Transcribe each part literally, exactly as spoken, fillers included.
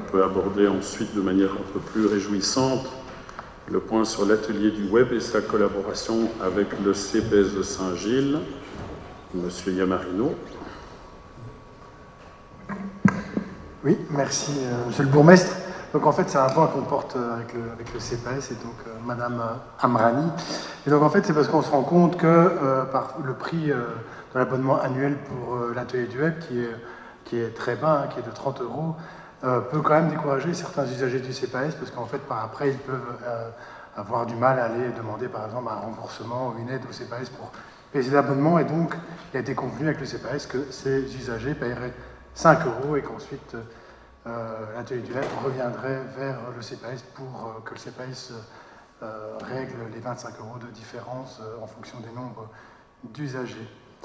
peut aborder ensuite de manière un peu plus réjouissante le point sur l'atelier du web et sa collaboration avec le C P S de Saint-Gilles. Monsieur Yamarino. Oui, merci, euh, monsieur le bourgmestre. Donc en fait, c'est un point qu'on porte avec le, avec le C P S et donc euh, madame Amrani. Et donc en fait, c'est parce qu'on se rend compte que euh, par le prix euh, de l'abonnement annuel pour euh, l'atelier du web, qui est, qui est très bas, hein, qui est de trente euros, euh, peut quand même décourager certains usagers du C P S parce qu'en fait, par après, ils peuvent euh, avoir du mal à aller demander par exemple un remboursement ou une aide au C P S pour payer l'abonnement. Et donc, il a été convenu avec le C P S que ces usagers paieraient cinq euros et qu'ensuite euh, l'atelier du web reviendrait vers le C P S pour euh, que le C P S euh, règle les vingt-cinq euros de différence euh, en fonction des nombres d'usagers.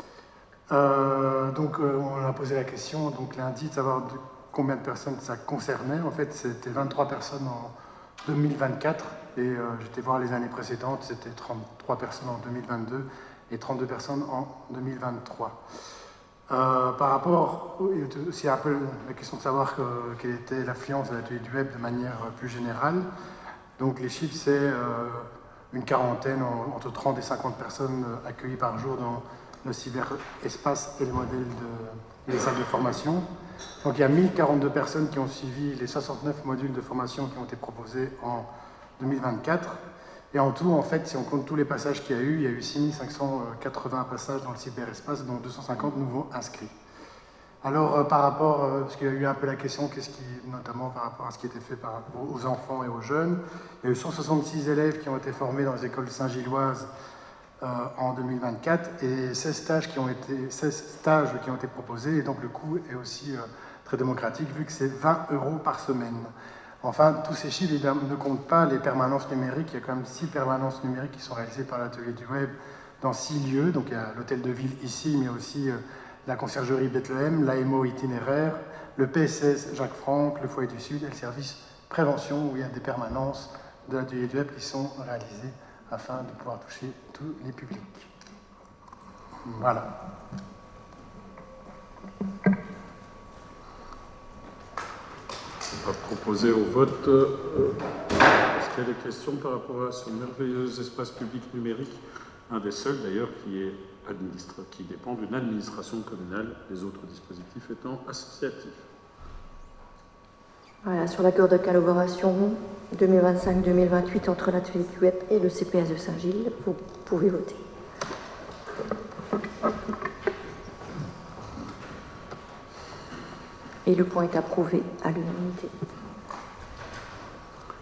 Euh, donc euh, on a posé la question donc lundi de savoir de combien de personnes ça concernait. En fait, c'était vingt-trois personnes en deux mille vingt-quatre et euh, j'étais voir les années précédentes, c'était trente-trois personnes en deux mille vingt-deux et trente-deux personnes en deux mille vingt-trois. Euh, par rapport, il y a aussi un peu la question de savoir que, quelle était l'affluence de l'atelier du web de manière plus générale. Donc les chiffres, c'est euh, une quarantaine, en, entre trente et cinquante personnes accueillies par jour dans le cyberespace et les modèles de les salles de formation. Donc il y a mille quarante-deux personnes qui ont suivi les soixante-neuf modules de formation qui ont été proposés en deux mille vingt-quatre. Et en tout, en fait, si on compte tous les passages qu'il y a eu, il y a eu six mille cinq cent quatre-vingts passages dans le cyberespace, dont deux cent cinquante nouveaux inscrits. Alors, euh, par rapport, euh, parce qu'il y a eu un peu la question, qu'est-ce qui, notamment par rapport à ce qui était fait par rapport aux enfants et aux jeunes, il y a eu cent soixante-six élèves qui ont été formés dans les écoles saint-gilloises euh, en deux mille vingt-quatre et seize stages qui ont été, seize stages qui ont été proposés, et donc le coût est aussi euh, très démocratique, vu que c'est vingt euros par semaine. Enfin, tous ces chiffres ne comptent pas les permanences numériques. Il y a quand même six permanences numériques qui sont réalisées par l'atelier du web dans six lieux. Donc il y a l'hôtel de ville ici, mais aussi euh, la conciergerie Bethléem, l'A M O itinéraire, le P S S Jacques Franck, le foyer du Sud et le service prévention, où il y a des permanences de l'atelier du web qui sont réalisées afin de pouvoir toucher tous les publics. Voilà. On va proposer au vote. Euh, Est-ce qu'il y a des questions par rapport à ce merveilleux espace public numérique, un des seuls d'ailleurs qui, est administre, qui dépend d'une administration communale, les autres dispositifs étant associatifs. Voilà, sur l'accord de collaboration deux mille vingt-cinq deux mille vingt-huit entre l'atelier du web et le C P S de Saint-Gilles, vous pouvez voter. Et le point est approuvé à l'unanimité.